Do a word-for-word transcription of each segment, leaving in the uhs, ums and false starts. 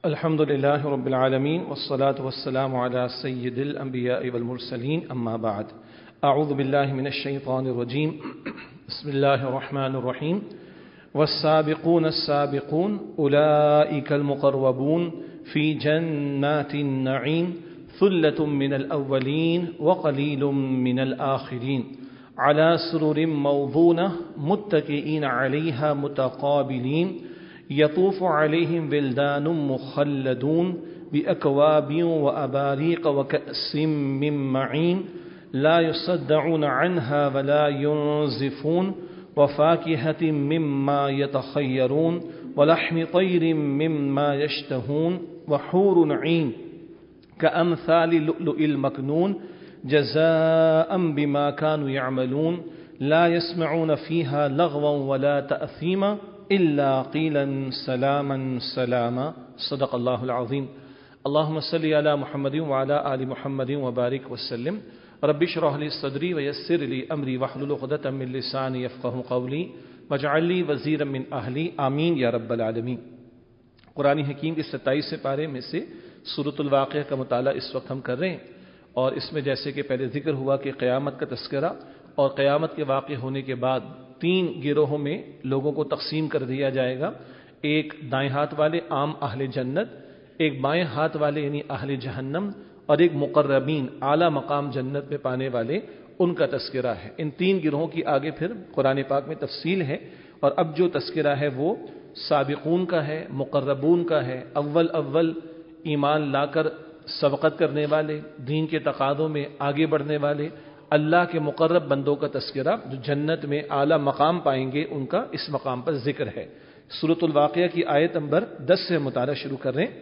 الحمد لله رب العالمين والصلاة والسلام على سيد الأنبياء والمرسلين أما بعد أعوذ بالله من الشيطان الرجيم بسم الله الرحمن الرحيم والسابقون السابقون أولئك المقربون في جنات النعيم ثلة من الأولين وقليل من الآخرين على سرر موضونة متكئين عليها متقابلين يطوف عليهم ولدان مخلدون بأكواب وأباريق وكأس من معين لا يصدعون عنها ولا ينزفون وفاكهة مما يتخيرون ولحم طير مما يشتهون وحور عين كأمثال اللؤلؤ المكنون جزاء بما كانوا يعملون لا يسمعون فيها لغوا ولا تأثيما إلا قيلا سلاما سلاما صدق الله العظيم اللهم صل على محمد وعلى آل محمد وبارك وسلم رب اشرح لي صدري ويسر لي أمري واحلل عقدة من لساني يفقهوا قولي واجعل لي وزيرا من أهلي آمين یا رب العالمین۔ قرآن حکیم کے ستائیسویں پارے میں سے سورۃ الواقعہ کا مطالعہ اس وقت ہم کر رہے ہیں، اور اس میں جیسے کہ پہلے ذکر ہوا کہ قیامت کا تذکرہ اور قیامت کے واقع ہونے کے بعد تین گروہوں میں لوگوں کو تقسیم کر دیا جائے گا۔ ایک دائیں ہاتھ والے عام اہل جنت، ایک بائیں ہاتھ والے یعنی اہل جہنم، اور ایک مقربین اعلیٰ مقام جنت میں پانے والے، ان کا تذکرہ ہے۔ ان تین گروہوں کی آگے پھر قرآن پاک میں تفصیل ہے، اور اب جو تذکرہ ہے وہ سابقون کا ہے، مقربون کا ہے، اول اول ایمان لا کر سبقت کرنے والے، دین کے تقاضوں میں آگے بڑھنے والے، اللہ کے مقرب بندوں کا تذکرہ جو جنت میں اعلیٰ مقام پائیں گے، ان کا اس مقام پر ذکر ہے۔ سورۃ الواقعہ کی آیت نمبر دس سے مطالعہ شروع کر رہے ہیں۔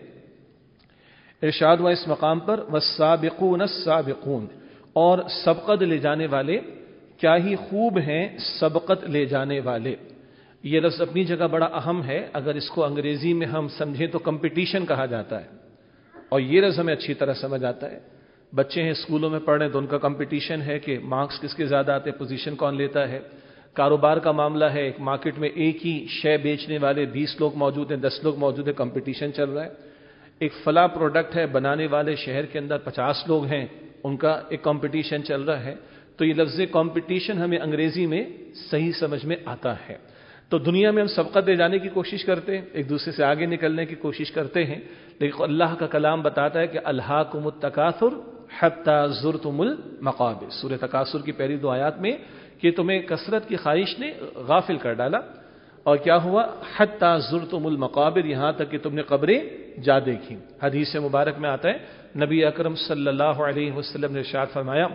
ارشاد ہوا اس مقام پر والسابقون السابقون، اور سبقت لے جانے والے، کیا ہی خوب ہیں سبقت لے جانے والے۔ یہ لفظ اپنی جگہ بڑا اہم ہے، اگر اس کو انگریزی میں ہم سمجھیں تو کمپٹیشن کہا جاتا ہے، اور یہ لفظ ہمیں اچھی طرح سمجھ آتا ہے۔ بچے ہیں اسکولوں میں پڑھ رہے ہیں تو ان کا کمپٹیشن ہے کہ مارکس کس کے زیادہ آتے ہیں، پوزیشن کون لیتا ہے۔ کاروبار کا معاملہ ہے، ایک مارکیٹ میں ایک ہی شے بیچنے والے بیس لوگ موجود ہیں، دس لوگ موجود ہیں، کمپٹیشن چل رہا ہے۔ ایک فلاں پروڈکٹ ہے، بنانے والے شہر کے اندر پچاس لوگ ہیں، ان کا ایک کمپٹیشن چل رہا ہے۔ تو یہ لفظ کمپٹیشن ہمیں انگریزی میں صحیح سمجھ میں آتا ہے۔ تو دنیا میں ہم سبقت دے جانے کی کوشش کرتے ہیں، ایک دوسرے سے آگے نکلنے کی کوشش کرتے ہیں، لیکن اللہ کا کلام بتاتا ہے کہ الہاکم التکاثر حتی زرتم المقابر، سورہ تکاثر کی پہلی دو آیات میں، کہ تمہیں کثرت کی خواہش نے غافل کر ڈالا، اور کیا ہوا، حتی زرتم المقابر، یہاں تک کہ تم نے قبریں جا دیکھی۔ حدیث مبارک میں آتا ہے نبی اکرم صلی اللہ علیہ وسلم نے ارشاد فرمایا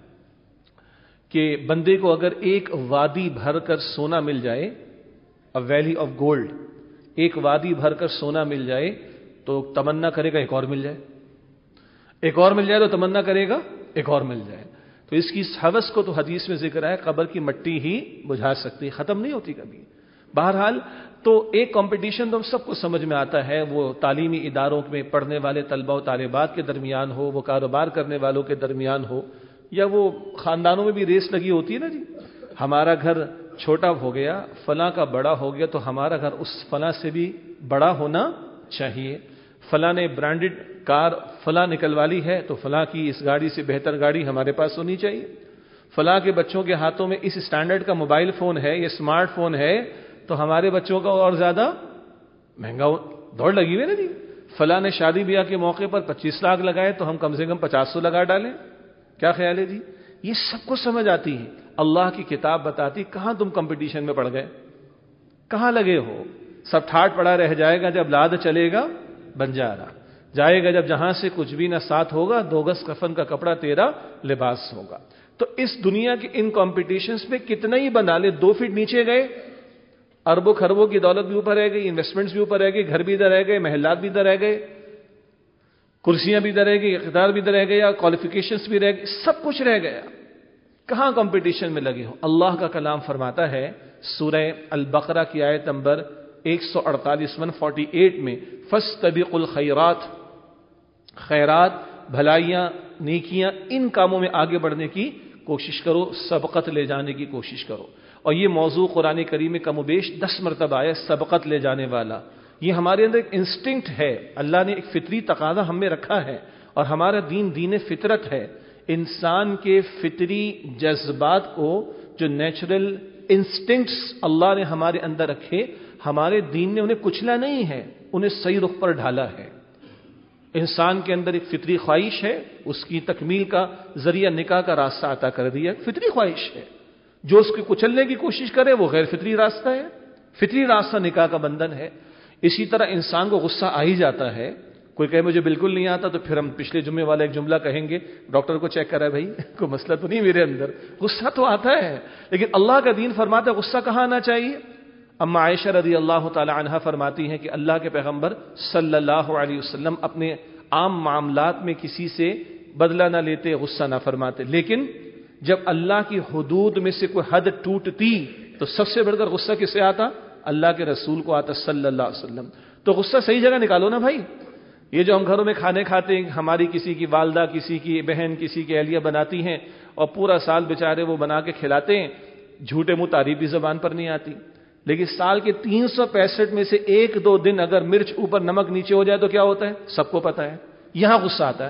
کہ بندے کو اگر ایک وادی بھر کر سونا مل جائے، a valley of gold، ایک وادی بھر کر سونا مل جائے تو تمنا کرے گا ایک اور مل جائے، ایک اور مل جائے تو تمنا کرے گا ایک اور مل جائے۔ تو اس کی اس حوث کو تو حدیث میں ذکر ہے قبر کی مٹی ہی بجھا سکتی، ختم نہیں ہوتی کبھی۔ بہرحال تو ایک کمپٹیشن تو ہم سب کو سمجھ میں آتا ہے، وہ تعلیمی اداروں میں پڑھنے والے طلباء و طالبات کے درمیان ہو، وہ کاروبار کرنے والوں کے درمیان ہو، یا وہ خاندانوں میں بھی ریس لگی ہوتی ہے نا جی، ہمارا گھر چھوٹا ہو گیا، فلاں کا بڑا ہو گیا تو ہمارا گھر اس فلاں سے بھی بڑا ہونا چاہیے، فلاں نے برانڈڈ کار فلاں نکلوا لی ہے تو فلاں کی اس گاڑی سے بہتر گاڑی ہمارے پاس ہونی چاہیے، فلاں کے بچوں کے ہاتھوں میں اس اسٹینڈرڈ کا موبائل فون ہے، یہ اسمارٹ فون ہے تو ہمارے بچوں کا اور زیادہ مہنگا دوڑ لگی ہوئی نا جی، فلاں نے شادی بیاہ کے موقع پر پچیس لاکھ لگائے تو ہم کم سے کم پچاس سو لگا ڈالیں، کیا خیال ہے جی؟ یہ سب کو سمجھ آتی ہے، اللہ کی کتاب بتاتی کہاں تم کمپٹیشن میں پڑ گئے، کہاں لگے ہو، سب ٹھاٹ پڑا رہ جائے گا جب لاد چلے گا بنجارا، جائے گا جب جہاں سے کچھ بھی نہ ساتھ ہوگا، دو گز کفن کا کپڑا تیرا لباس ہوگا۔ تو اس دنیا کے ان کمپٹیشنز میں کتنا ہی بنا لے، دو فٹ نیچے گئے، اربوں خربوں کی دولت بھی اوپر رہ گئی، انویسٹمنٹس بھی اوپر رہ گئی، گھر بھی ادھر رہ گئے، محلات بھی ادھر رہ گئے، کرسیاں بھی ادھر رہ گئی، اقتدار بھی ادھر رہ گیا، کوالیفیکیشنز بھی رہ گئی، سب کچھ رہ گیا، کہاں کمپٹیشن میں لگے ہو۔ اللہ کا کلام فرماتا ہے سورہ البقرہ کی آیت نمبر ایک سو اڑتالیس ایک سو اڑتالیس میں فاستبقوا الخیرات، خیرات، بھلائیاں، نیکیاں، ان کاموں میں آگے بڑھنے کی کوشش کرو، سبقت لے جانے کی کوشش کرو۔ اور یہ موضوع قرآن کریم میں کم و بیش دس مرتبہ آیا، سبقت لے جانے والا، یہ ہمارے اندر ایک انسٹنکٹ ہے، اللہ نے ایک فطری تقاضا ہم میں رکھا ہے، اور ہمارا دین دین فطرت ہے۔ انسان کے فطری جذبات کو، جو نیچرل انسٹنکٹس اللہ نے ہمارے اندر رکھے، ہمارے دین نے انہیں کچلا نہیں ہے، انہیں صحیح رخ پر ڈھالا ہے۔ انسان کے اندر ایک فطری خواہش ہے، اس کی تکمیل کا ذریعہ نکاح کا راستہ عطا کر دیا، فطری خواہش ہے۔ جو اس کو کچلنے کی کوشش کرے وہ غیر فطری راستہ ہے، فطری راستہ نکاح کا بندھن ہے۔ اسی طرح انسان کو غصہ آ ہی جاتا ہے، کوئی کہے مجھے بالکل نہیں آتا، تو پھر ہم پچھلے جمعے والا ایک جملہ کہیں گے، ڈاکٹر کو چیک کرا بھائی کوئی مسئلہ تو نہیں میرے اندر، غصہ تو آتا ہے، لیکن اللہ کا دین فرماتا ہے غصہ کہاں آنا چاہیے۔ اما عائشہ رضی اللہ تعالی عنہا فرماتی ہیں کہ اللہ کے پیغمبر صلی اللہ علیہ وسلم اپنے عام معاملات میں کسی سے بدلہ نہ لیتے، غصہ نہ فرماتے، لیکن جب اللہ کی حدود میں سے کوئی حد ٹوٹتی تو سب سے بڑھ کر غصہ کسے آتا؟ اللہ کے رسول کو آتا صلی اللہ علیہ وسلم۔ تو غصہ صحیح جگہ نکالو نا بھائی۔ یہ جو ہم گھروں میں کھانے کھاتے ہیں، ہماری کسی کی والدہ، کسی کی بہن، کسی کی اہلیہ بناتی ہیں، اور پورا سال بیچارے وہ بنا کے کھلاتے ہیں، جھوٹے منہ تعریف بھی زبان پر نہیں آتی، لیکن سال کے تین سو پینسٹھ میں سے ایک دو دن اگر مرچ اوپر نمک نیچے ہو جائے تو کیا ہوتا ہے؟ سب کو پتا ہے۔ یہاں غصہ آتا ہے،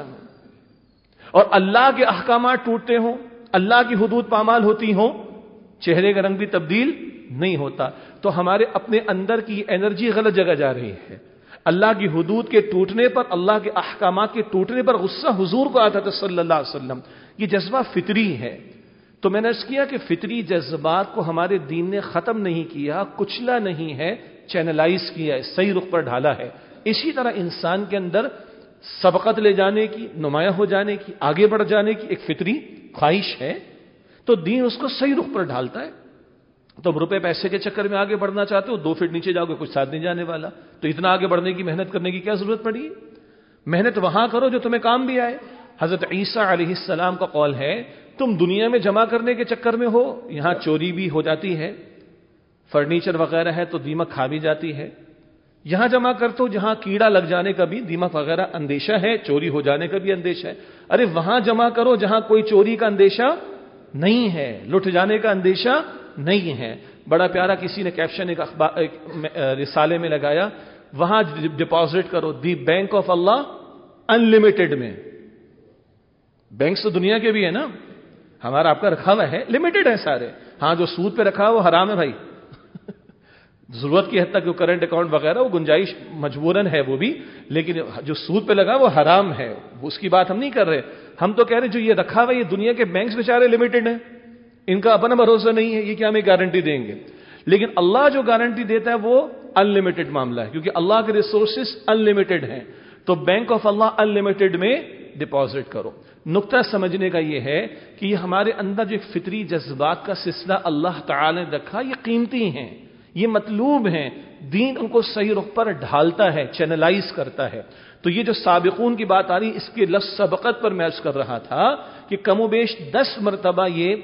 اور اللہ کے احکامات ٹوٹتے ہوں، اللہ کی حدود پامال ہوتی ہوں، چہرے کا رنگ بھی تبدیل نہیں ہوتا، تو ہمارے اپنے اندر کی انرجی غلط جگہ جا رہی ہے۔ اللہ کی حدود کے ٹوٹنے پر، اللہ کے احکامات کے ٹوٹنے پر غصہ حضور کو آتا تھا صلی اللہ علیہ وسلم۔ یہ جذبہ فطری ہے۔ تو میں نے عرض کیا کہ فطری جذبات کو ہمارے دین نے ختم نہیں کیا، کچلا نہیں ہے، چینلائز کیا ہے، صحیح رخ پر ڈھالا ہے۔ اسی طرح انسان کے اندر سبقت لے جانے کی، نمایاں ہو جانے کی، آگے بڑھ جانے کی ایک فطری خواہش ہے، تو دین اس کو صحیح رخ پر ڈھالتا ہے۔ تم روپے پیسے کے چکر میں آگے بڑھنا چاہتے ہو، دو فٹ نیچے جاؤ گے، کچھ ساتھ نہیں جانے والا، تو اتنا آگے بڑھنے کی محنت کرنے کی کیا ضرورت پڑی؟ محنت وہاں کرو جو تمہیں کام بھی آئے۔ حضرت عیسیٰ علیہ السلام کا قول ہے، تم دنیا میں جمع کرنے کے چکر میں ہو، یہاں چوری بھی ہو جاتی ہے، فرنیچر وغیرہ ہے تو دیمک کھا بھی جاتی ہے، یہاں جمع کرتے ہو جہاں کیڑا لگ جانے کا بھی، دیمک وغیرہ اندیشہ ہے، چوری ہو جانے کا بھی اندیشہ ہے، ارے وہاں جمع کرو جہاں کوئی چوری کا اندیشہ نہیں ہے، لٹ جانے کا اندیشہ نہیں ہے۔ بڑا پیارا کسی نے کیپشن ایک اخبار ایک رسالے میں لگایا، وہاں ڈپازٹ کرو، the bank of Allah unlimited میں۔ بینکس تو دنیا کے بھی ہے نا، ہمارا آپ کا رکھا ہوا ہے، لمیٹڈ ہے سارے، ہاں جو سود پہ رکھا ہے وہ حرام ہے بھائی، ضرورت کی حد تک جو کرنٹ اکاؤنٹ وغیرہ وہ گنجائش مجبوراً ہے وہ بھی، لیکن جو سود پہ لگا وہ حرام ہے، اس کی بات ہم نہیں کر رہے، ہم تو کہہ رہے جو یہ رکھا ہوا یہ دنیا کے بینکس بیچارے لمیٹڈ ہیں، ان کا اپنا بھروسہ نہیں ہے، یہ کیا ہمیں گارنٹی دیں گے، لیکن اللہ جو گارنٹی دیتا ہے وہ ان لمیٹڈ معاملہ ہے، کیونکہ اللہ کے ریسورسز ان لمیٹڈ ہیں، تو bank of Allah unlimited میں ڈپازٹ کرو۔ نقطہ سمجھنے کا یہ ہے کہ یہ ہمارے اندر جو فطری جذبات کا سلسلہ اللہ تعالی نے رکھا، یہ قیمتی ہیں، یہ مطلوب ہیں، دین ان کو صحیح رخ پر ڈھالتا ہے، چینلائز کرتا ہے۔ تو یہ جو سابقون کی بات آ رہی، اس کے لفظ سبقت پر میں عرض کر رہا تھا کہ کم و بیش دس مرتبہ یہ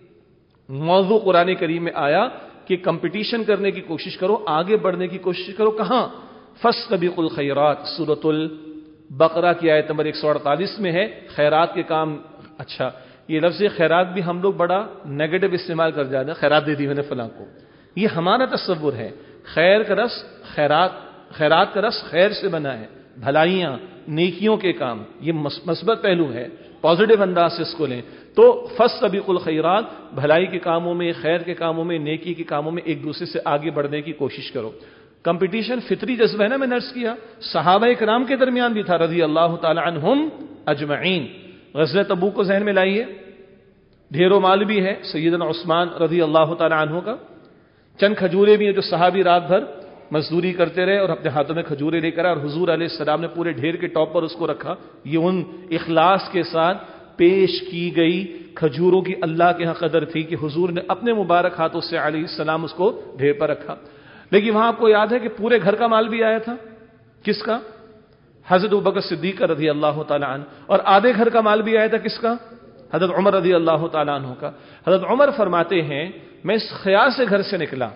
موضوع قرآن کریم میں آیا کہ کمپٹیشن کرنے کی کوشش کرو، آگے بڑھنے کی کوشش کرو۔ کہاں؟ فاستبقوا الخیرات، سورۃ البقرہ کی آیت نمبر ایک سو اڑتالیس میں ہے، خیرات کے کام۔ اچھا، یہ لفظ خیرات بھی ہم لوگ بڑا نیگیٹو استعمال کر جاتے ہیں، خیرات دے دی میں نے فلاں کو، یہ ہمارا تصور ہے۔ خیر کا رس، خیرات خیرات کا رس خیر سے بنا ہے، بھلائیاں، نیکیوں کے کام، یہ مثبت پہلو ہے، پازیٹو انداز سے اس کو لیں۔ تو فاستبقوا الخیرات، بھلائی کے کاموں میں، خیر کے کاموں میں، نیکی کے کاموں میں ایک دوسرے سے آگے بڑھنے کی کوشش کرو۔ کمپٹیشن فطری جذبہ ہے نا، میں نے عرض کیا صحابہ کرام کے درمیان بھی تھا رضی اللہ تعالی عنہم اجمعین۔ غزوہ تبوک کو ذہن میں لائیے، ڈھیروں مال بھی ہے سیدنا عثمان رضی اللہ تعالی عنہ کا، چند کھجورے بھی ہیں جو صحابی رات بھر مزدوری کرتے رہے اور اپنے ہاتھوں میں کھجورے لے کر آئے، اور حضور علیہ السلام نے پورے ڈھیر کے ٹاپ پر اس کو رکھا۔ یہ ان اخلاص کے ساتھ پیش کی گئی کھجوروں کی اللہ کے ہاں قدر تھی کہ حضور نے اپنے مبارک ہاتھوں سے علیہ السلام اس کو ڈھیر پر رکھا۔ لیکن وہاں آپ کو یاد ہے کہ پورے گھر کا مال بھی آیا تھا، کس کا؟ حضرت ابوبکر صدیق رضی اللہ تعالی عنہ، اور آدھے گھر کا مال بھی آیا تھا، کس کا؟ حضرت عمر رضی اللہ تعالی عنہ کا۔ حضرت عمر فرماتے ہیں میں اس خیال سے گھر سے نکلا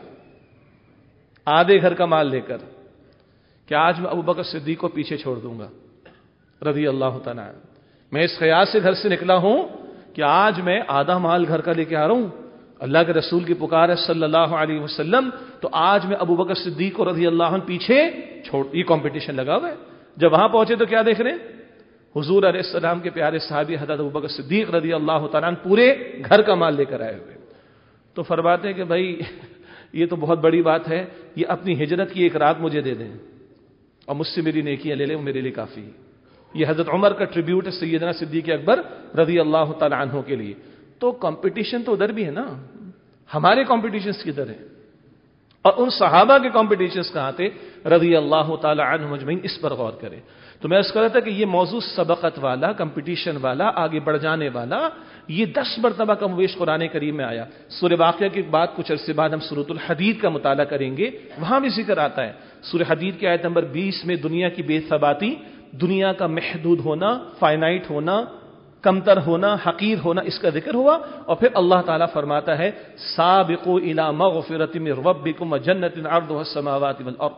آدھے گھر کا مال لے کر کہ آج میں ابوبکر صدیق کو پیچھے چھوڑ دوں گا رضی اللہ تعالی عنہ، میں اس خیال سے گھر سے نکلا ہوں کہ آج میں آدھا مال گھر کا لے کے آ رہا ہوں، اللہ کے رسول کی پکار ہے صلی اللہ علیہ وسلم، تو آج میں ابو بکر صدیق رضی اللہ عنہ پیچھے چھوڑ، یہ کمپٹیشن لگا ہوا ہے۔ جب وہاں پہنچے تو کیا دیکھ رہے ہیں؟ حضور علیہ السلام کے پیارے صحابی حضرت ابو بکر صدیق رضی اللہ تعالیٰ عنہ پورے گھر کا مال لے کر آئے ہوئے، تو فرماتے ہیں کہ بھائی یہ تو بہت بڑی بات ہے، یہ اپنی ہجرت کی ایک رات مجھے دے دیں اور مجھ سے میری نیکیاں لے لیں، وہ میرے لیے کافی۔ یہ حضرت عمر کا ٹریبیوٹ ہے سیدنا صدیق اکبر رضی اللہ تعالیٰ عنہ کے لیے۔ تو کمپٹیشن تو ادھر بھی ہے نا، ہمارے کمپٹیشنز کدھر ہیں؟ اور ان صحابہ کے کمپٹیشنز کہاں تھے رضی اللہ تعالی عنہ مجمعین؟ اس پر غور کریں۔ تو میں اس کہہ رہا تھا کہ یہ موضوع سبقت والا، کمپٹیشن والا، آگے بڑھ جانے والا، یہ دس مرتبہ کم ویش قرآن کریم میں آیا۔ سورہ واقعہ کے بعد کچھ عرصے بعد ہم سورۃ الحدید کا مطالعہ کریں گے، وہاں بھی ذکر آتا ہے۔ سورہ حدید کی آیت نمبر بیس میں دنیا کی بے ثباتی، دنیا کا محدود ہونا، فائنائٹ ہونا، کمتر ہونا، حقیر ہونا، اس کا ذکر ہوا، اور پھر اللہ تعالیٰ فرماتا ہے سابقوا الی مغفرۃ من ربکم وجنۃ عرضها السماوات والارض،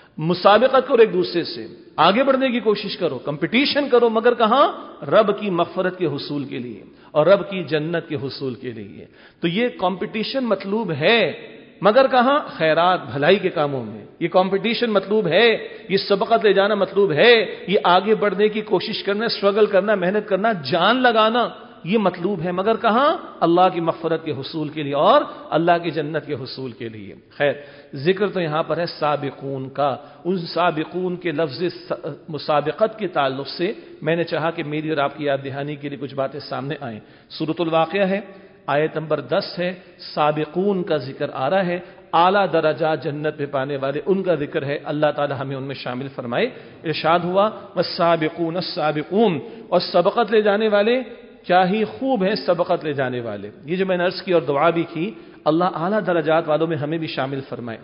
مسابقت کرو ایک دوسرے سے، آگے بڑھنے کی کوشش کرو، کمپٹیشن کرو، مگر کہاں؟ رب کی مغفرت کے حصول کے لیے اور رب کی جنت کے حصول کے لیے۔ تو یہ کمپٹیشن مطلوب ہے، مگر کہاں؟ خیرات بھلائی کے کاموں میں یہ کمپٹیشن مطلوب ہے، یہ سبقت لے جانا مطلوب ہے، یہ آگے بڑھنے کی کوشش کرنا، اسٹرگل کرنا، محنت کرنا، جان لگانا، یہ مطلوب ہے، مگر کہاں؟ اللہ کی مغفرت کے حصول کے لیے اور اللہ کی جنت کے حصول کے لیے۔ خیر، ذکر تو یہاں پر ہے سابقون کا۔ ان سابقون کے لفظ مسابقت کے تعلق سے میں نے چاہا کہ میری اور آپ کی یاد دہانی کے لیے کچھ باتیں سامنے آئیں۔ سورۃ الواقعہ ہے، آیت نمبر دس ہے، سابقون کا ذکر آ رہا ہے، اعلیٰ درجات جنت میں پانے والے ان کا ذکر ہے، اللہ تعالی ہمیں ان میں شامل فرمائے۔ ارشاد ہوا والسابقون السابقون، اور سبقت لے جانے والے کیا ہی خوب ہیں سبقت لے جانے والے۔ یہ جو میں نے عرض کی اور دعا بھی کی، اللہ اعلیٰ درجات والوں میں ہمیں بھی شامل فرمائے۔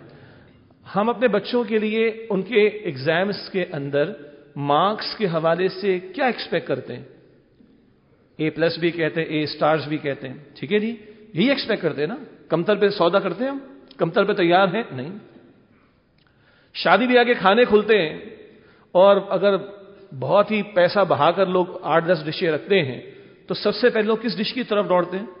ہم اپنے بچوں کے لیے ان کے ایگزامز کے اندر مارکس کے حوالے سے کیا ایکسپیکٹ کرتے ہیں؟ اے پلس بھی کہتے ہیں، اے سٹارز بھی کہتے ہیں، ٹھیک ہے جی، یہی ایکسپیکٹ کرتے ہیں نا؟ کمتر پہ سودا کرتے ہیں ہم؟ کمتر پہ تیار ہیں؟ نہیں۔ شادی بیاہ کے کھانے کھلتے ہیں، اور اگر بہت ہی پیسہ بہا کر لوگ آٹھ دس ڈشیں رکھتے ہیں تو سب سے پہلے لوگ کس ڈش کی طرف دوڑتے ہیں؟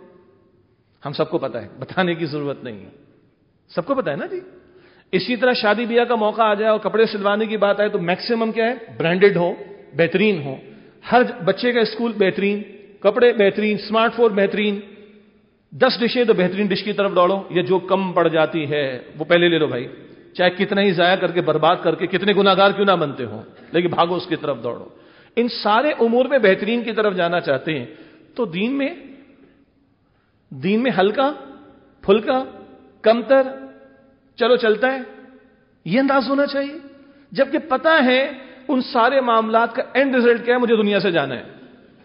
ہم سب کو پتا ہے، بتانے کی ضرورت نہیں ہے، سب کو پتا ہے نا جی۔ اسی طرح شادی بیاہ کا موقع آ جائے اور کپڑے سلوانے کی بات آئے تو میکسیمم کیا ہے؟ برانڈڈ ہو، بہترین ہو، ہر بچے کا اسکول بہترین، کپڑے بہترین، اسمارٹ فون بہترین، دس ڈشیں تو بہترین ڈش کی طرف دوڑو، یا جو کم پڑ جاتی ہے وہ پہلے لے لو بھائی، چاہے کتنا ہی ضائع کر کے برباد کر کے کتنے گناہگار کیوں نہ بنتے ہوں، لیکن بھاگو اس کی طرف دوڑو۔ ان سارے امور میں بہترین کی طرف جانا چاہتے ہیں، تو دین میں دین میں ہلکا پھلکا کمتر چلو چلتا ہے، یہ انداز ہونا چاہیے، جبکہ پتہ ہے ان سارے معاملات کا اینڈ ریزلٹ کیا ہے؟ مجھے دنیا سے جانا ہے،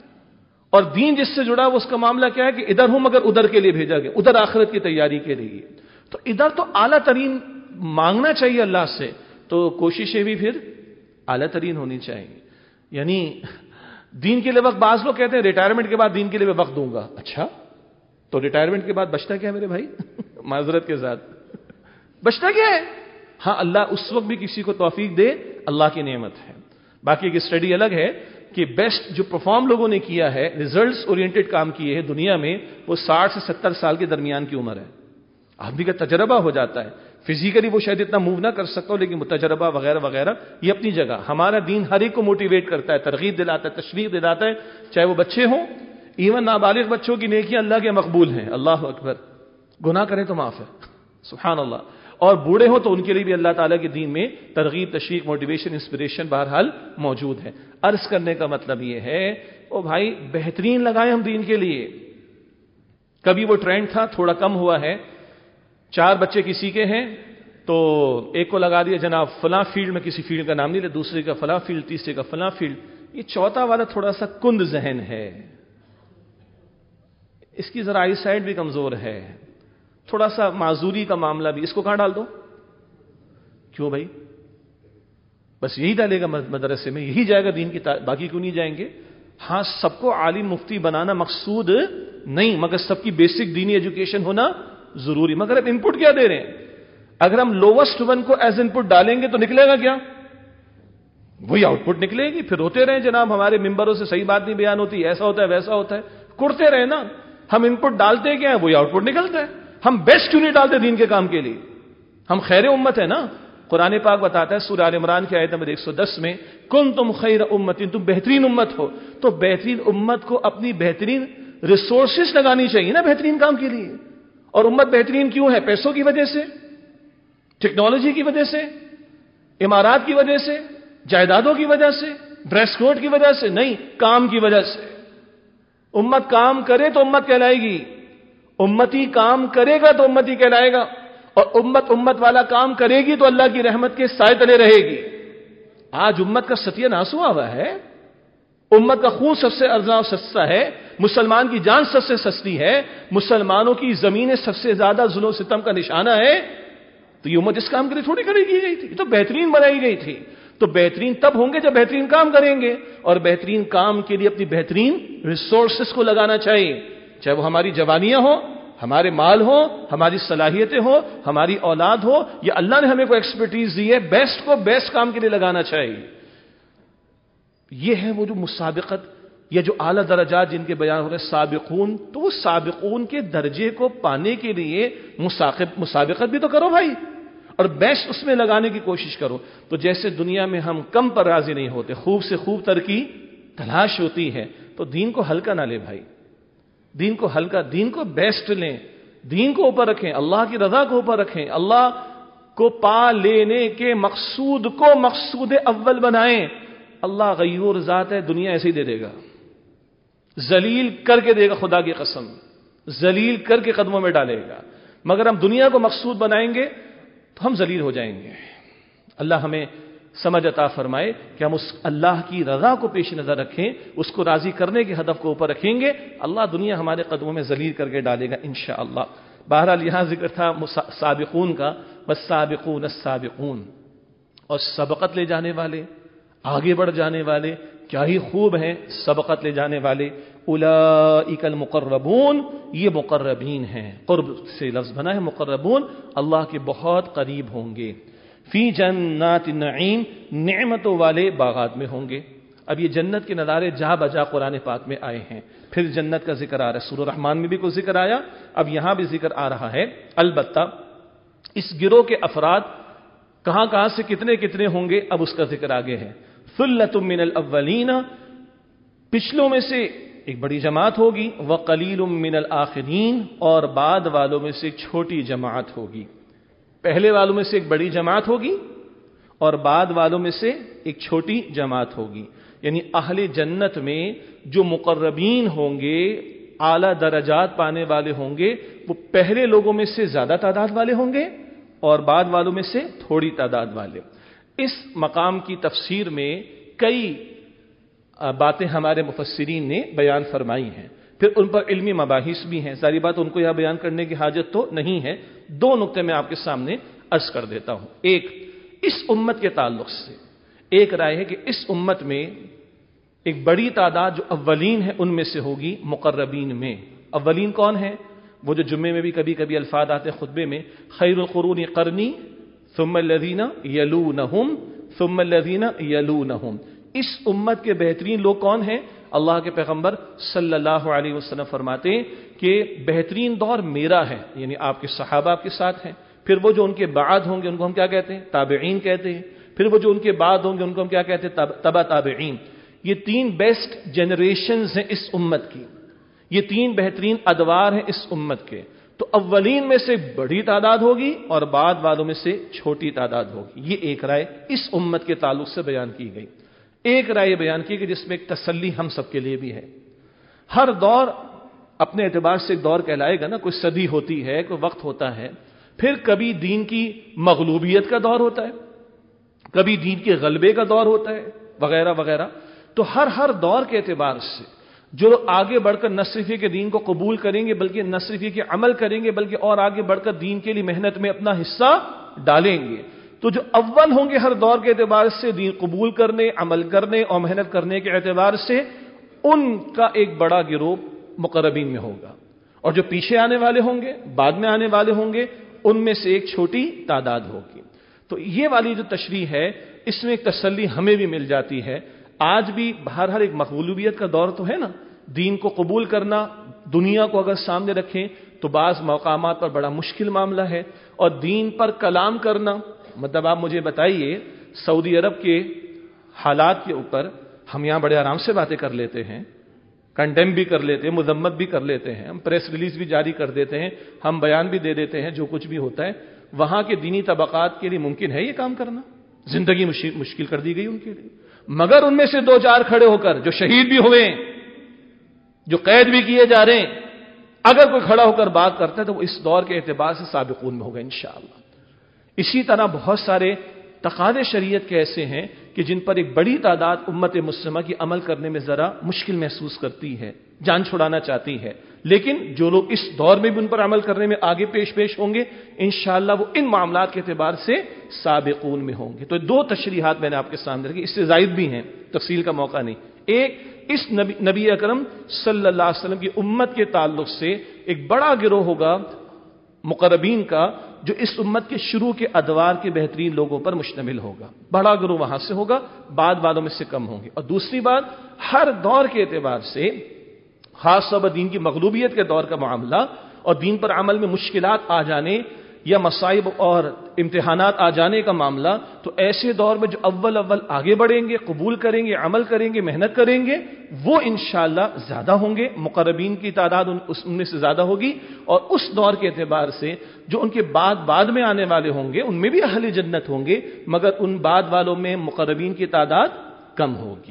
اور دین جس سے جڑا وہ اس کا معاملہ کیا ہے کہ ادھر ہوں مگر ادھر کے لیے بھیجا گیا، ادھر آخرت کی تیاری کے لیے، تو ادھر تو اعلیٰ ترین مانگنا چاہیے اللہ سے، تو کوششیں بھی پھر اعلیٰ ترین ہونی چاہیے۔ یعنی دین کے لیے وقت، بعض لوگ کہتے ہیں ریٹائرمنٹ کے بعد دین کے لیے میں وقت دوں گا، اچھا تو ریٹائرمنٹ کے بعد بچتا کیا ہے میرے بھائی؟ معذرت کے ساتھ بچتا کیا ہے؟ ہاں اللہ اس وقت بھی کسی کو توفیق دے، اللہ کی نعمت ہے۔ باقی کی اسٹڈی الگ ہے کہ بیسٹ جو پرفارم لوگوں نے کیا ہے، ریزلٹس اورینٹڈ کام کیے ہیں دنیا میں، وہ ساٹھ سے ستر سال کے درمیان کی عمر ہے۔ آدمی کا تجربہ ہو جاتا ہے، فزیکلی وہ شاید اتنا موو نہ کر سکتا ہو، لیکن تجربہ وغیرہ وغیرہ یہ اپنی جگہ۔ ہمارا دین ہر ایک کو موٹیویٹ کرتا ہے، ترغیب دلاتا ہے، تشویق دلاتا ہے، چاہے وہ بچے ہوں، ایون نابالغ بچوں کی نیکیاں اللہ کے مقبول ہیں، اللہ اکبر، گناہ کریں تو معاف ہے، سبحان اللہ، اور بوڑھے ہوں تو ان کے لیے بھی اللہ تعالیٰ کے دین میں ترغیب، تشویق، موٹیویشن، انسپریشن بہرحال موجود ہے۔ عرض کرنے کا مطلب یہ ہے او بھائی بہترین لگائیں ہم دین کے لیے۔ کبھی وہ ٹرینڈ تھا، تھوڑا کم ہوا ہے، چار بچے کسی کے ہیں تو ایک کو لگا دیا جناب فلاں فیلڈ میں، کسی فیلڈ کا نام نہیں لے، دوسرے کا فلاں فیلڈ، تیسرے کا فلاں فیلڈ، یہ چوتھا والا تھوڑا سا کند ذہن ہے، اس کی ذرا آئی سائٹ بھی کمزور ہے، تھوڑا سا معذوری کا معاملہ بھی، اس کو کہاں ڈال دو؟ کیوں بھائی؟ بس یہی ڈالے گا مدرسے میں، یہی جائے گا دین کی، باقی کیوں نہیں جائیں گے؟ ہاں سب کو عالم مفتی بنانا مقصود نہیں، مگر سب کی بیسک دینی ایجوکیشن ہونا ضروری۔ مگر اب ان پٹ کیا دے رہے ہیں؟ اگر ہم لوسٹ ون کو ایز ان پٹ ڈالیں گے تو نکلے گا کیا؟ وہی آؤٹ پٹ نکلے گی، پھر روتے رہے جناب ہمارے ممبروں سے صحیح بات نہیں بیان ہوتی، ایسا ہوتا ہے ویسا ہوتا ہے، کرتے رہے نا۔ ہم ان پٹ ڈالتے کیا ہے؟ وہی آؤٹ پٹ نکلتا ہے۔ ہم بیسٹ کیوں نہیں ڈالتے دین کے کام کے لیے؟ ہم خیر امت ہے نا. قرآن پاک بتاتا ہے سورہ آل عمران کی آیت نمبر ایک سو دس میں کنتم خیر امت، تم بہترین امت ہو. تو بہترین امت کو اپنی بہترین ریسورسز لگانی چاہیے نا بہترین کام کے لیے. اور امت بہترین کیوں ہے؟ پیسوں کی وجہ سے، ٹیکنالوجی کی وجہ سے، امارات کی وجہ سے، جائیدادوں کی وجہ سے، ڈریس کوڈ کی وجہ سے نہیں، کام کی وجہ سے. امت کام کرے تو امت کہلائے گی، امتی کام کرے گا تو امتی کہلائے گا. اور امت امت والا کام کرے گی تو اللہ کی رحمت کے سائے تلے رہے گی. آج امت کا ستیہ ناش ہوا ہوا ہے. امت کا خون سب سے ارزاں اور سستا ہے، مسلمان کی جان سب سے سستی ہے، مسلمانوں کی زمینیں سب سے زیادہ ظلم و ستم کا نشانہ ہے. تو یہ امت اس کام کے لیے تھوڑی کھڑی کی گئی تھی، یہ تو بہترین بنائی گئی تھی. تو بہترین تب ہوں گے جب بہترین کام کریں گے، اور بہترین کام کے لیے اپنی بہترین ریسورسز کو لگانا چاہیے، چاہے وہ ہماری جوانیاں ہو، ہمارے مال ہو، ہماری صلاحیتیں ہو، ہماری اولاد ہو، یا اللہ نے ہمیں کوئی ایکسپرٹیز دی ہے، بیسٹ کو بیسٹ کام کے لیے لگانا چاہیے. یہ ہے وہ جو مسابقت یا جو اعلیٰ درجات جن کے بیان ہو رہے سابقون، تو وہ سابقون کے درجے کو پانے کے لیے مسابقت بھی تو کرو بھائی، اور بیسٹ اس میں لگانے کی کوشش کرو. تو جیسے دنیا میں ہم کم پر راضی نہیں ہوتے، خوب سے خوب ترقی تلاش ہوتی ہے، تو دین کو ہلکا نہ لے بھائی، دین کو ہلکا، دین کو بیسٹ لیں، دین کو اوپر رکھیں، اللہ کی رضا کو اوپر رکھیں، اللہ کو پا لینے کے مقصود کو مقصود اول بنائیں. اللہ غیور ذات ہے، دنیا ایسے ہی دے دے گا، ذلیل کر کے دے گا، خدا کی قسم ذلیل کر کے قدموں میں ڈالے گا. مگر ہم دنیا کو مقصود بنائیں گے تو ہم ذلیل ہو جائیں گے. اللہ ہمیں سمجھ عطا فرمائے کہ ہم اس اللہ کی رضا کو پیش نظر رکھیں، اس کو راضی کرنے کے ہدف کو اوپر رکھیں گے، اللہ دنیا ہمارے قدموں میں ذلیل کر کے ڈالے گا انشاءاللہ. بہرحال یہاں ذکر تھا سابقون کا، بس سابقون السابقون، اور سبقت لے جانے والے، آگے بڑھ جانے والے کیا ہی خوب ہیں سبقت لے جانے والے. اولئک المقربون، یہ مقربین ہیں، قرب سے لفظ بنا ہے مقربون، اللہ کے بہت قریب ہوں گے. فی جنات النعیم، نعمتوں والے باغات میں ہوں گے. اب یہ جنت کے نظارے جا بجا قرآن پاک میں آئے ہیں. پھر جنت کا ذکر آ رہا ہے، سورہ رحمان میں بھی کوئی ذکر آیا، اب یہاں بھی ذکر آ رہا ہے. البتہ اس گروہ کے افراد کہاں کہاں سے کتنے کتنے ہوں گے، اب اس کا ذکر آگے ہے. ثلۃ من الاولین، پچھلوں میں سے ایک بڑی جماعت ہوگی، وقلیل من الآخرین، اور بعد والوں میں سے ایک چھوٹی جماعت ہوگی. پہلے والوں میں سے ایک بڑی جماعت ہوگی اور بعد والوں میں سے ایک چھوٹی جماعت ہوگی. یعنی اہل جنت میں جو مقربین ہوں گے، اعلی درجات پانے والے ہوں گے، وہ پہلے لوگوں میں سے زیادہ تعداد والے ہوں گے اور بعد والوں میں سے تھوڑی تعداد والے. اس مقام کی تفسیر میں کئی باتیں ہمارے مفسرین نے بیان فرمائی ہیں، پھر ان پر علمی مباحث بھی ہیں. ساری بات ان کو یہاں بیان کرنے کی حاجت تو نہیں ہے. دو نقطے میں آپ کے سامنے عرض کر دیتا ہوں. ایک، اس امت کے تعلق سے ایک رائے ہے کہ اس امت میں ایک بڑی تعداد جو اولین ہے ان میں سے ہوگی مقربین میں. اولین کون ہے؟ وہ جو جمعے میں بھی کبھی کبھی الفاظ آتے ہیں خطبے میں، خیر القرون قرنی ثم الذین یلونہم ثم الذین یلونہم. اس امت کے بہترین لوگ کون ہیں؟ اللہ کے پیغمبر صلی اللہ علیہ وسلم فرماتے ہیں کہ بہترین دور میرا ہے، یعنی آپ کے صحابہ آپ کے ساتھ ہیں. پھر وہ جو ان کے بعد ہوں گے ان کو ہم کیا کہتے ہیں؟ تابعین کہتے ہیں. پھر وہ جو ان کے بعد ہوں گے ان کو ہم کیا کہتے ہیں؟ تبع تابعین. یہ تین بیسٹ جنریشنز ہیں اس امت کی، یہ تین بہترین ادوار ہیں اس امت کے. تو اولین میں سے بڑی تعداد ہوگی اور بعد والوں میں سے چھوٹی تعداد ہوگی. یہ ایک رائے اس امت کے تعلق سے بیان کی گئی. ایک رائے بیان کی گئی جس میں ایک تسلی ہم سب کے لیے بھی ہے. ہر دور اپنے اعتبار سے ایک دور کہلائے گا نا، کوئی صدی ہوتی ہے، کوئی وقت ہوتا ہے، پھر کبھی دین کی مغلوبیت کا دور ہوتا ہے، کبھی دین کے غلبے کا دور ہوتا ہے، وغیرہ وغیرہ. تو ہر ہر دور کے اعتبار سے جو آگے بڑھ کر نہ صرف یہ کہ دین کو قبول کریں گے بلکہ نہ صرف یہ کہ عمل کریں گے بلکہ اور آگے بڑھ کر دین کے لیے محنت میں اپنا حصہ ڈالیں گے، تو جو اول ہوں گے ہر دور کے اعتبار سے دین قبول کرنے، عمل کرنے اور محنت کرنے کے اعتبار سے، ان کا ایک بڑا گروہ مقربین میں ہوگا. اور جو پیچھے آنے والے ہوں گے، بعد میں آنے والے ہوں گے، ان میں سے ایک چھوٹی تعداد ہوگی. تو یہ والی جو تشریح ہے اس میں ایک تسلی ہمیں بھی مل جاتی ہے. آج بھی ہر ہر ایک مغلوبیت کا دور تو ہے نا، دین کو قبول کرنا، دنیا کو اگر سامنے رکھیں تو بعض مقامات پر بڑا مشکل معاملہ ہے. اور دین پر کلام کرنا، مطلب آپ مجھے بتائیے سعودی عرب کے حالات کے اوپر ہم یہاں بڑے آرام سے باتیں کر لیتے ہیں، کنڈیم بھی کر لیتے ہیں، مذمت بھی کر لیتے ہیں، ہم پریس ریلیز بھی جاری کر دیتے ہیں، ہم بیان بھی دے دیتے ہیں جو کچھ بھی ہوتا ہے. وہاں کے دینی طبقات کے لیے ممکن ہے یہ کام کرنا؟ زندگی مشکل کر دی گئی ان کے لیے. مگر ان میں سے دو چار کھڑے ہو کر جو شہید بھی ہوئے، جو قید بھی کیے جا رہے ہیں، اگر کوئی کھڑا ہو کر بات کرتا ہے تو وہ اس دور کے اعتبار سے سابقون میں ہوگا انشاءاللہ. اسی طرح بہت سارے تقاضے شریعت کے ایسے ہیں کہ جن پر ایک بڑی تعداد امت مسلمہ کی عمل کرنے میں ذرا مشکل محسوس کرتی ہے، جان چھڑانا چاہتی ہے، لیکن جو لوگ اس دور میں بھی ان پر عمل کرنے میں آگے پیش پیش ہوں گے انشاءاللہ وہ ان معاملات کے اعتبار سے سابقون میں ہوں گے. تو دو تشریحات میں نے آپ کے سامنے رکھی، اس سے زائد بھی ہیں، تفصیل کا موقع نہیں. ایک، اس نبی, نبی اکرم صلی اللہ علیہ وسلم کی امت کے تعلق سے ایک بڑا گروہ ہوگا مقربین کا جو اس امت کے شروع کے ادوار کے بہترین لوگوں پر مشتمل ہوگا. بڑا گروہ وہاں سے ہوگا، بعد والوں میں سے کم ہوں گے. اور دوسری بات، ہر دور کے اعتبار سے خاص طور پر دین کی مغلوبیت کے دور کا معاملہ اور دین پر عمل میں مشکلات آ جانے یا مصائب اور امتحانات آ جانے کا معاملہ، تو ایسے دور میں جو اول اول آگے بڑھیں گے، قبول کریں گے، عمل کریں گے، محنت کریں گے، وہ انشاءاللہ زیادہ ہوں گے. مقربین کی تعداد ان میں سے زیادہ ہوگی. اور اس دور کے اعتبار سے جو ان کے بعد بعد میں آنے والے ہوں گے ان میں بھی اہل جنت ہوں گے، مگر ان بعد والوں میں مقربین کی تعداد کم ہوگی.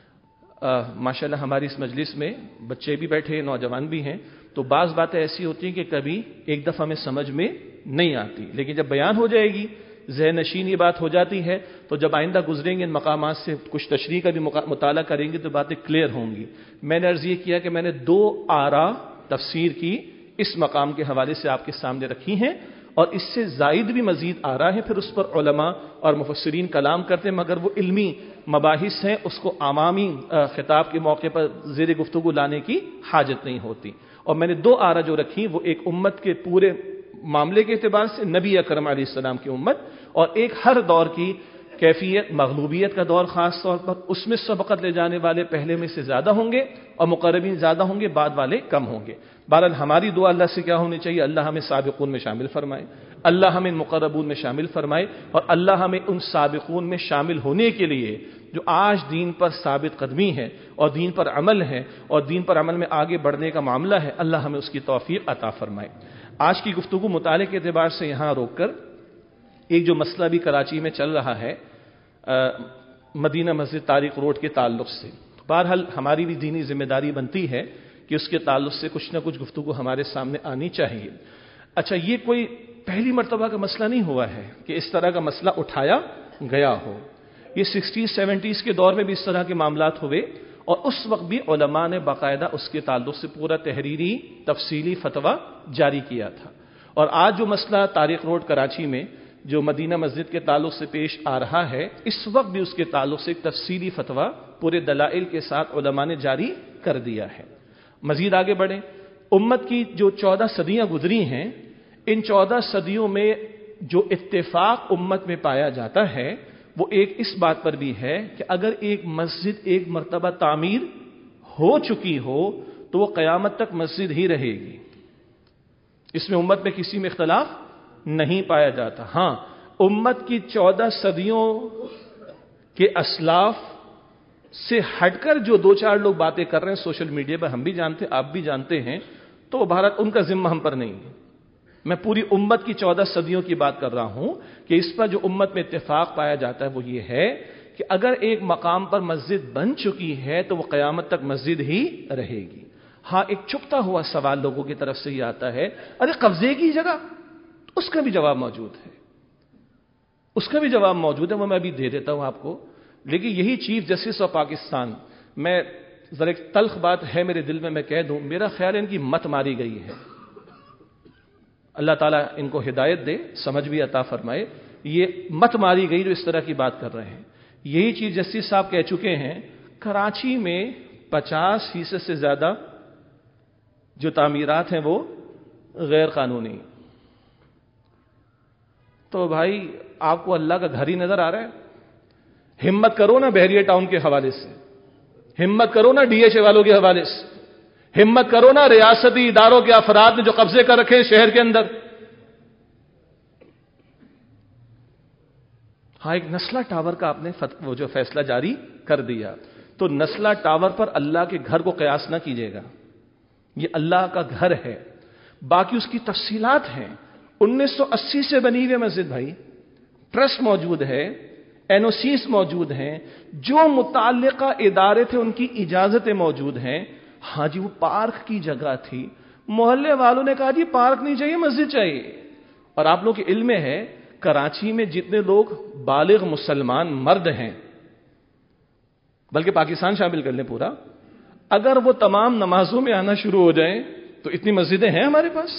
ماشاءاللہ ہماری اس مجلس میں بچے بھی بیٹھے ہیں، نوجوان بھی ہیں، تو بعض باتیں ایسی ہوتی ہیں کہ کبھی ایک دفعہ میں سمجھ میں نہیں آتی، لیکن جب بیان ہو جائے گی، ذہن نشین یہ بات ہو جاتی ہے، تو جب آئندہ گزریں گے ان مقامات سے، کچھ تشریح کا بھی مطالعہ کریں گے تو باتیں کلیئر ہوں گی. میں نے عرض یہ کیا کہ میں نے دو آرا تفسیر کی اس مقام کے حوالے سے آپ کے سامنے رکھی ہیں، اور اس سے زائد بھی مزید آ رہا ہے، پھر اس پر علماء اور مفسرین کلام کرتے ہیں، مگر وہ علمی مباحث ہیں، اس کو عوامی خطاب کے موقع پر زیر گفتگو لانے کی حاجت نہیں ہوتی. اور میں نے دو آرا جو رکھی وہ ایک امت کے پورے معاملے کے اعتبار سے نبی اکرم علیہ السلام کی امت، اور ایک ہر دور کی کیفیت، مغلوبیت کا دور خاص طور پر، اس میں سبقت لے جانے والے پہلے میں سے زیادہ ہوں گے اور مقربین زیادہ ہوں گے، بعد والے کم ہوں گے. بہرحال ہماری دعا اللہ سے کیا ہونی چاہیے؟ اللہ ہمیں سابقون میں شامل فرمائے، اللہ ہمیں مقربون میں شامل فرمائے، اور اللہ ہمیں ان سابقون میں شامل ہونے کے لیے جو آج دین پر ثابت قدمی ہے اور دین پر عمل ہے اور دین پر عمل میں آگے بڑھنے کا معاملہ ہے، اللہ ہمیں اس کی توفیق عطا فرمائے. آج کی گفتگو مطالعے کے اعتبار سے یہاں روک کر ایک جو مسئلہ بھی کراچی میں چل رہا ہے مدینہ مسجد طارق روڈ کے تعلق سے، بہرحال ہماری بھی دینی ذمہ داری بنتی ہے کہ اس کے تعلق سے کچھ نہ کچھ گفتگو ہمارے سامنے آنی چاہیے. اچھا، یہ کوئی پہلی مرتبہ کا مسئلہ نہیں ہوا ہے کہ اس طرح کا مسئلہ اٹھایا گیا ہو. یہ سکسٹیز سیونٹیز کے دور میں بھی اس طرح کے معاملات ہوئے، اور اس وقت بھی علماء نے باقاعدہ اس کے تعلق سے پورا تحریری تفصیلی فتویٰ جاری کیا تھا. اور آج جو مسئلہ طارق روڈ کراچی میں جو مدینہ مسجد کے تعلق سے پیش آ رہا ہے، اس وقت بھی اس کے تعلق سے ایک تفصیلی فتویٰ پورے دلائل کے ساتھ علماء نے جاری کر دیا ہے. مزید آگے بڑھیں، امت کی جو چودہ صدیاں گزری ہیں، ان چودہ صدیوں میں جو اتفاق امت میں پایا جاتا ہے وہ ایک اس بات پر بھی ہے کہ اگر ایک مسجد ایک مرتبہ تعمیر ہو چکی ہو تو وہ قیامت تک مسجد ہی رہے گی. اس میں امت میں کسی میں اختلاف نہیں پایا جاتا. ہاں، امت کی چودہ صدیوں کے اسلاف سے ہٹ کر جو دو چار لوگ باتیں کر رہے ہیں سوشل میڈیا پر، ہم بھی جانتے ہیں، آپ بھی جانتے ہیں، تو بھارت ان کا ذمہ ہم پر نہیں ہے. میں پوری امت کی چودہ صدیوں کی بات کر رہا ہوں کہ اس پر جو امت میں اتفاق پایا جاتا ہے وہ یہ ہے کہ اگر ایک مقام پر مسجد بن چکی ہے تو وہ قیامت تک مسجد ہی رہے گی. ہاں، ایک چھپتا ہوا سوال لوگوں کی طرف سے یہ آتا ہے، ارے قبضے کی جگہ، اس کا بھی جواب موجود ہے، اس کا بھی جواب موجود ہے، وہ میں ابھی دے دیتا ہوں آپ کو. لیکن یہی چیف جسٹس آف پاکستان، میں ذرا ایک تلخ بات ہے میرے دل میں، میں کہہ دوں، میرا خیال ہے ان کی مت ماری گئی ہے. اللہ تعالیٰ ان کو ہدایت دے، سمجھ بھی عطا فرمائے. یہ مت ماری گئی جو اس طرح کی بات کر رہے ہیں. یہی چیف جسٹس صاحب کہہ چکے ہیں کراچی میں پچاس فیصد سے زیادہ جو تعمیرات ہیں وہ غیر قانونی. تو بھائی آپ کو اللہ کا گھر ہی نظر آ رہا ہے؟ ہمت کرو نا بحریہ ٹاؤن کے حوالے سے، ہمت کرو نا ڈی ایچ اے والوں کے حوالے سے، ہمت کرو نا ریاستی اداروں کے افراد نے جو قبضے کر رکھے ہیں شہر کے اندر. ہاں ایک نسلہ ٹاور کا آپ نے وہ جو فیصلہ جاری کر دیا, تو نسلہ ٹاور پر اللہ کے گھر کو قیاس نہ کیجیے گا. یہ اللہ کا گھر ہے, باقی اس کی تفصیلات ہیں. انیس سو اسی سے بنی ہوئی مسجد بھائی, ٹرسٹ موجود ہے, این او سیز موجود ہیں, جو متعلقہ ادارے تھے ان کی اجازتیں موجود ہیں. ہاں جی وہ پارک کی جگہ تھی, محلے والوں نے کہا جی پارک نہیں چاہیے مسجد چاہیے. اور آپ لوگ کے علم میں ہے کراچی میں جتنے لوگ بالغ مسلمان مرد ہیں, بلکہ پاکستان شامل کر لیں پورا, اگر وہ تمام نمازوں میں آنا شروع ہو جائیں تو اتنی مسجدیں ہیں ہمارے پاس.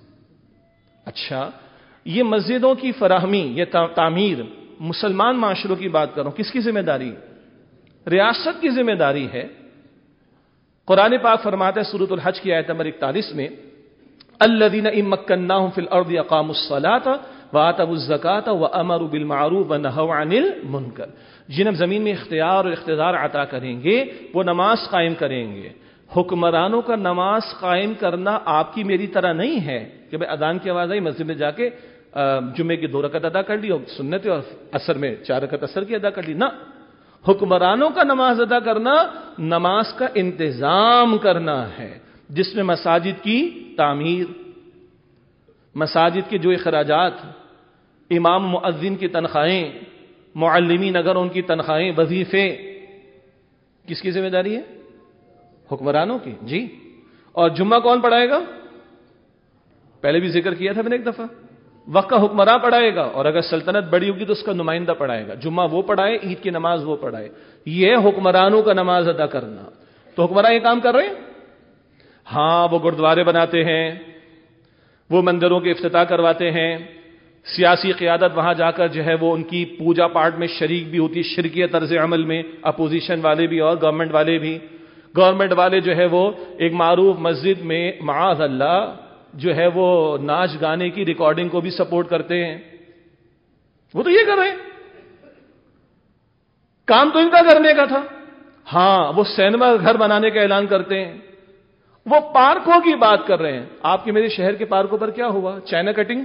اچھا یہ مسجدوں کی فراہمی, یہ تعمیر, مسلمان معاشروں کی بات کروں, کس کی ذمہ داری؟ ریاست کی ذمہ داری ہے. قرآن پاک فرماتا ہے سورۃ الحج کی آیت نمبر اکتالیس میں, الذین ان مکناہم فی الارض اقاموا الصلاۃ وآتوا الزکاۃ وامروا بالمعروف ونہوا عن المنکر. جنہیں زمین میں اختیار اور اقتدار عطا کریں گے وہ نماز قائم کریں گے. حکمرانوں کا نماز قائم کرنا آپ کی میری طرح نہیں ہے کہ بھائی اذان کی آواز آئی مسجد میں جا کے جمعے کی دو رکعت ادا کر لی اور سنت اور عصر میں چار رکعت عصر کی ادا کر لی. نہ, حکمرانوں کا نماز ادا کرنا نماز کا انتظام کرنا ہے, جس میں مساجد کی تعمیر, مساجد کے جو اخراجات, امام مؤذن کی تنخواہیں, معلمین اگر ان کی تنخواہیں, وظیفے, کس کی ذمہ داری ہے؟ حکمرانوں کی. جی, اور جمعہ کون پڑھائے گا؟ پہلے بھی ذکر کیا تھا میں نے ایک دفعہ, وقت کا حکمراں پڑھائے گا, اور اگر سلطنت بڑی ہوگی تو اس کا نمائندہ پڑھائے گا. جمعہ وہ پڑھائے, عید کی نماز وہ پڑھائے. یہ حکمرانوں کا نماز ادا کرنا. تو حکمراں یہ کام کر رہے ہیں. ہاں وہ گردوارے بناتے ہیں, وہ مندروں کے افتتاح کرواتے ہیں, سیاسی قیادت وہاں جا کر جو ہے وہ ان کی پوجا پاٹ میں شریک بھی ہوتی ہے, شرکیہ طرز عمل میں, اپوزیشن والے بھی اور گورنمنٹ والے بھی. گورنمنٹ والے جو ہے وہ ایک معروف مسجد میں معاذ اللہ جو ہے وہ ناچ گانے کی ریکارڈنگ کو بھی سپورٹ کرتے ہیں. وہ تو یہ کر رہے ہیں, کام تو ان کا کرنے کا تھا. ہاں وہ سینما گھر بنانے کا اعلان کرتے ہیں, وہ پارکوں کی بات کر رہے ہیں. آپ کے میرے شہر کے پارکوں پر کیا ہوا؟ China cutting.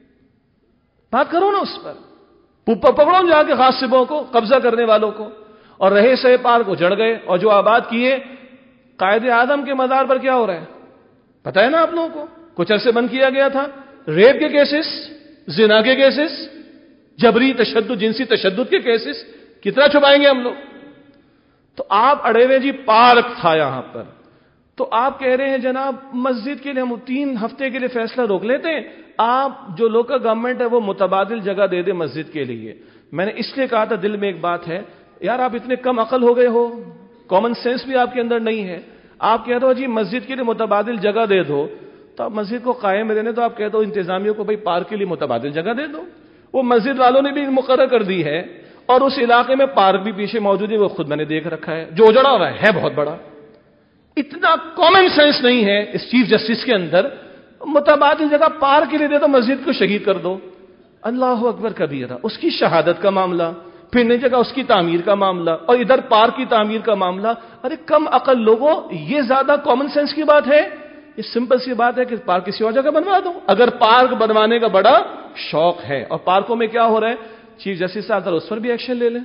بات کرو نا اس پر, پکڑو جا کے غاصبوں کو, قبضہ کرنے والوں کو. اور رہے سہے پارک اجڑ گئے, اور جو آباد کیے, قائد اعظم کے مزار پر کیا ہو رہا ہے پتہ ہے نا آپ لوگوں کو, کچھ عرصے بند کیا گیا تھا. ریپ کے کیسز, زنا کے کیسز, جبری تشدد, جنسی تشدد کے کیسز, کتنا چھپائیں گے ہم لوگ. تو آپ اڑے ہوئے جی پارک تھا یہاں پر, تو آپ کہہ رہے ہیں جناب مسجد کے لیے ہم تین ہفتے کے لیے فیصلہ روک لیتے ہیں, آپ جو لوکل گورنمنٹ ہے وہ متبادل جگہ دے دے مسجد کے لیے. میں نے اس لیے کہا تھا, دل میں ایک بات ہے یار, آپ اتنے کم عقل ہو گئے ہو, کامن سینس بھی آپ کے اندر نہیں ہے. آپ کہہ دو جی مسجد کے لیے متبادل جگہ دے دو, تو آپ مسجد کو قائم رہنے دو. آپ کہہ دو انتظامیہ کو بھائی پارک کے لیے متبادل جگہ دے دو. وہ مسجد والوں نے بھی مقرر کر دی ہے, اور اس علاقے میں پارک بھی پیچھے موجود ہے, وہ خود میں نے دیکھ رکھا ہے, جو اجڑا ہوا ہے بہت بڑا. اتنا کامن سینس نہیں ہے اس چیف جسٹس کے اندر. متبادل جگہ پارک کے لیے دے دو, مسجد کو شہید کر دو. اللہ اکبر کبیرہ, اس کی شہادت کا معاملہ, پھر نہیں جگہ اس کی تعمیر کا معاملہ, اور ادھر پارک کی تعمیر کا معاملہ. ارے کم عقل لوگوں, یہ زیادہ کامن سینس کی بات ہے؟ یہ سمپل سی بات ہے کہ پارک کسی اور جگہ بنوا دو. اگر پارک بنوانے کا بڑا شوق ہے, اور پارکوں میں کیا ہو رہا ہے, چیف جسٹس صاحب ذرا اس پر بھی ایکشن لے لیں.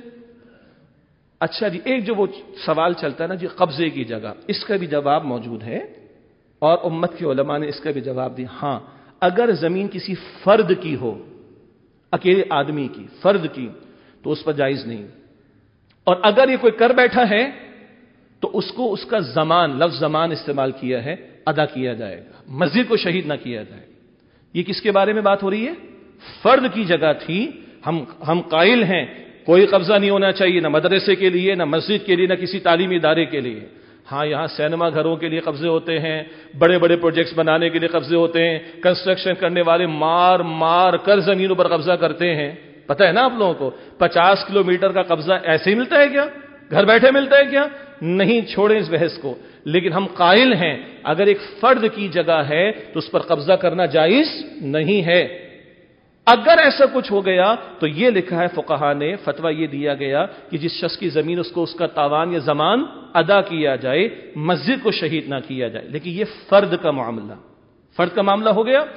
اچھا جی, ایک جو وہ سوال چلتا ہے نا جی قبضے کی جگہ, اس کا بھی جواب موجود ہے, اور امت کے علماء نے اس کا بھی جواب دیا. ہاں اگر زمین کسی فرد کی ہو, اکیلے آدمی کی, فرد کی, تو اس پر جائز نہیں. اور اگر یہ کوئی کر بیٹھا ہے تو اس کو اس کا زمان, لفظ زمان استعمال کیا ہے, ادا کیا جائے گا, مسجد کو شہید نہ کیا جائے. یہ کس کے بارے میں بات ہو رہی ہے؟ فرد کی جگہ تھی. ہم ہم قائل ہیں کوئی قبضہ نہیں ہونا چاہیے, نہ مدرسے کے لیے, نہ مسجد کے لیے, نہ کسی تعلیمی ادارے کے لیے. ہاں یہاں سینما گھروں کے لیے قبضے ہوتے ہیں, بڑے بڑے پروجیکٹس بنانے کے لیے قبضے ہوتے ہیں, کنسٹرکشن کرنے والے مار مار کر زمینوں پر قبضہ کرتے ہیں. پتہ ہے نا آپ لوگوں کو, پچاس کلومیٹر کا قبضہ ایسے ہی ملتا ہے کیا؟ گھر بیٹھے ملتا ہے کیا؟ نہیں, چھوڑیں اس بحث کو. لیکن ہم قائل ہیں اگر ایک فرد کی جگہ ہے تو اس پر قبضہ کرنا جائز نہیں ہے. اگر ایسا کچھ ہو گیا تو یہ لکھا ہے فقہا نے, فتویٰ یہ دیا گیا کہ جس شخص کی زمین اس کو اس کا تاوان یا زمان ادا کیا جائے، مسجد کو شہید نہ کیا جائے. لیکن یہ فرد کا معاملہ فرد کا معاملہ ہو گیا.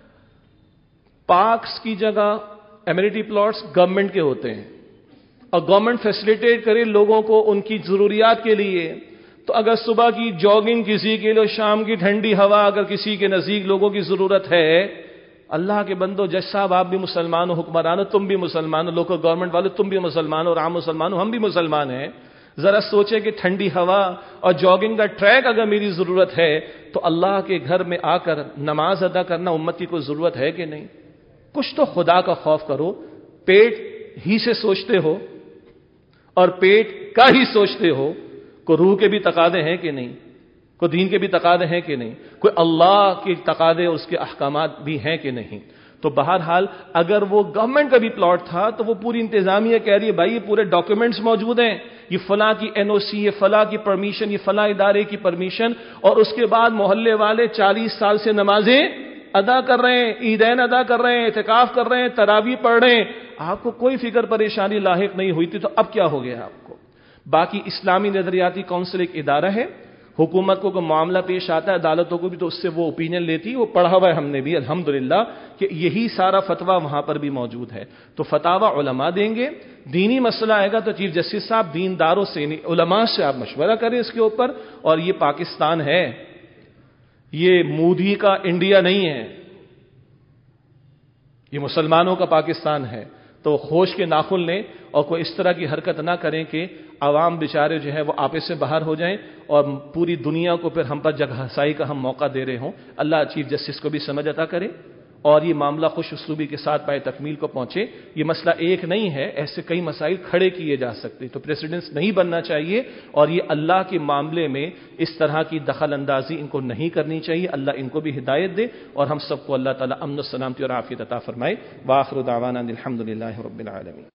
پارکس کی جگہ ایمینٹی پلاٹس گورنمنٹ کے ہوتے ہیں اور گورنمنٹ فیسیلیٹیٹ کرے لوگوں کو ان کی ضروریات کے لیے. تو اگر صبح کی جاگنگ کسی کے لیے، شام کی ٹھنڈی ہوا اگر کسی کے نزدیک لوگوں کی ضرورت ہے، اللہ کے بندو، جج صاحب آپ بھی مسلمان ہو، حکمران ہو تم بھی مسلمان ہو، لوکل گورنمنٹ والے تم بھی مسلمان ہو اور عام مسلمان ہو، ہم بھی مسلمان ہیں. ذرا سوچیں کہ ٹھنڈی ہوا اور جاگنگ کا ٹریک اگر میری ضرورت ہے تو اللہ کے گھر میں آ کر نماز ادا کرنا امتی کو ضرورت ہے کہ نہیں؟ کچھ تو خدا کا خوف کرو. پیٹ ہی سے سوچتے ہو اور پیٹ کا ہی سوچتے ہو. کوئی روح کے بھی تقاضے ہیں کہ نہیں؟ کوئی دین کے بھی تقاضے ہیں کہ نہیں؟ کوئی اللہ کے تقاضے اس کے احکامات بھی ہیں کہ نہیں؟ تو بہرحال اگر وہ گورنمنٹ کا بھی پلاٹ تھا تو وہ پوری انتظامیہ کہہ رہی ہے بھائی یہ پورے ڈاکیومنٹس موجود ہیں، یہ فلاں کی این او سی، یہ فلاں کی پرمیشن، یہ فلاں ادارے کی پرمیشن، اور اس کے بعد محلے والے چالیس سال سے نمازیں ادا کر رہے ہیں، عیدین ادا کر رہے ہیں، اعتکاف کر رہے ہیں، تراویح پڑھ رہے ہیں. آپ کو کوئی فکر پریشانی لاحق نہیں ہوئی تھی، تو اب کیا ہو گیا آپ کو؟ باقی اسلامی نظریاتی کونسل ایک ادارہ ہے، حکومت کو کوئی معاملہ پیش آتا ہے عدالتوں کو بھی تو اس سے وہ اوپینین لیتی، وہ پڑھا ہوا ہے ہم نے بھی الحمدللہ کہ یہی سارا فتویٰ وہاں پر بھی موجود ہے. تو فتاوی علماء دیں گے. دینی مسئلہ آئے گا تو چیف جسٹس صاحب دینداروں سے، علماء سے آپ مشورہ کریں اس کے اوپر. اور یہ پاکستان ہے، یہ مودی کا انڈیا نہیں ہے، یہ مسلمانوں کا پاکستان ہے. تو خوش کے ناخن لیں اور کوئی اس طرح کی حرکت نہ کریں کہ عوام بیچارے جو ہے وہ آپے سے باہر ہو جائیں اور پوری دنیا کو پھر ہم پر جگہ ہسائی کا ہم موقع دے رہے ہوں. اللہ چیف جسٹس کو بھی سمجھ عطا کرے اور یہ معاملہ خوش اسلوبی کے ساتھ پائے تکمیل کو پہنچے. یہ مسئلہ ایک نہیں ہے، ایسے کئی مسائل کھڑے کیے جا سکتے. تو پریسیڈنٹس نہیں بننا چاہیے اور یہ اللہ کے معاملے میں اس طرح کی دخل اندازی ان کو نہیں کرنی چاہیے. اللہ ان کو بھی ہدایت دے اور ہم سب کو اللہ تعالی امن و سلامتی اور عافیت عطا فرمائے. وآخر دعوانا الحمد للہ رب العالمین.